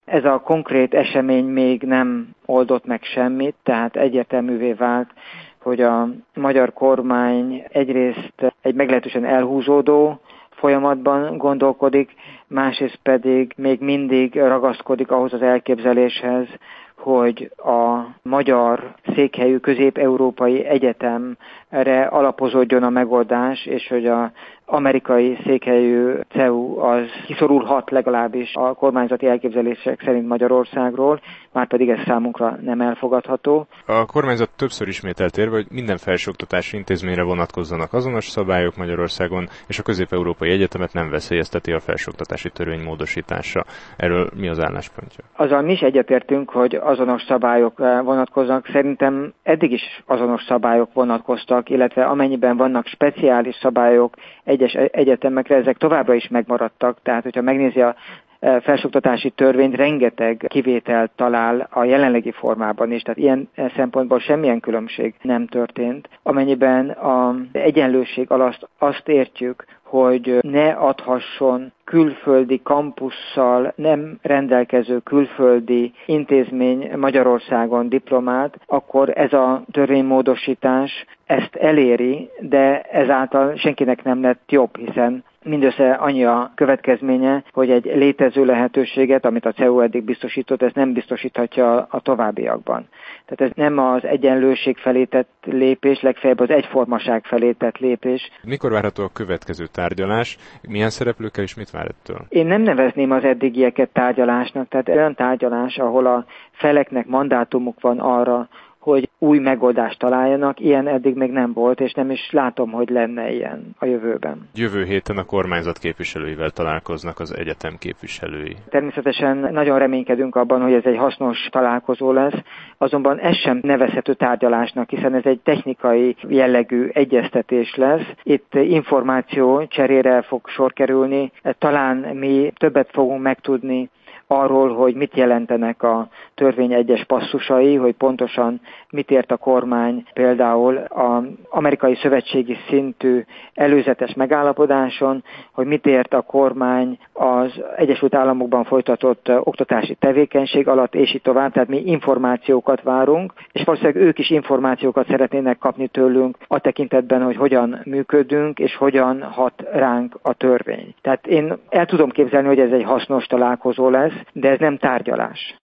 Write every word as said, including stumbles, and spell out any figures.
Ez a konkrét esemény még nem oldott meg semmit, tehát egyértelművé vált, hogy a magyar kormány egyrészt egy meglehetősen elhúzódó folyamatban gondolkodik, másrészt pedig még mindig ragaszkodik ahhoz az elképzeléshez, hogy a magyar székhelyű közép-európai egyetemre alapozódjon a megoldás, és hogy az amerikai székhelyű cé e u az kiszorulhat legalábbis a kormányzati elképzelések szerint Magyarországról, márpedig ez számunkra nem elfogadható. A kormányzat többször ismételt érve, hogy minden felsőoktatási intézményre vonatkozzanak azonos szabályok Magyarországon, és a közép-európai egyetemet nem veszélyezteti a felsőoktatási törvény módosítása. Erről mi az álláspontja? Azzal mi is egyetértünk, hogy azonos szabályok vonatkoznak. Szerintem eddig is azonos szabályok vonatkoztak, illetve amennyiben vannak speciális szabályok egyes egyetemekre, ezek továbbra is megmaradtak. Tehát, hogyha megnézi a felsőoktatási törvényt, rengeteg kivételt talál a jelenlegi formában is, tehát ilyen szempontból semmilyen különbség nem történt. Amennyiben az egyenlőség alatt azt értjük, hogy ne adhasson külföldi kampusszal nem rendelkező külföldi intézmény Magyarországon diplomát, akkor ez a törvénymódosítás ezt eléri, de ezáltal senkinek nem lett jobb, hiszen mindössze annyi a következménye, hogy egy létező lehetőséget, amit a cé e u eddig biztosított, ez nem biztosíthatja a továbbiakban. Tehát ez nem az egyenlőség felé tett lépés, legfeljebb az egyformaság felé tett lépés. Mikor várható a következő tárgyalás? Milyen szereplőkkel és mit vár ettől? Én nem nevezném az eddigieket tárgyalásnak, tehát olyan tárgyalás, ahol a feleknek mandátumuk van arra, hogy új megoldást találjanak, ilyen eddig még nem volt, és nem is látom, hogy lenne ilyen a jövőben. Jövő héten a kormányzat képviselőivel találkoznak az egyetem képviselői. Természetesen nagyon reménykedünk abban, hogy ez egy hasznos találkozó lesz, azonban ez sem nevezhető tárgyalásnak, hiszen ez egy technikai jellegű egyeztetés lesz. Itt információ cserére fog sor kerülni, talán mi többet fogunk megtudni arról, hogy mit jelentenek a törvény egyes passzusai, hogy pontosan mit ért a kormány például az amerikai szövetségi szintű előzetes megállapodáson, hogy mit ért a kormány az Egyesült Államokban folytatott oktatási tevékenység alatt, és így tovább. Tehát mi információkat várunk, és valószínűleg ők is információkat szeretnének kapni tőlünk a tekintetben, hogy hogyan működünk, és hogyan hat ránk a törvény. Tehát én el tudom képzelni, hogy ez egy hasznos találkozó lesz, de ez nem tárgyalás.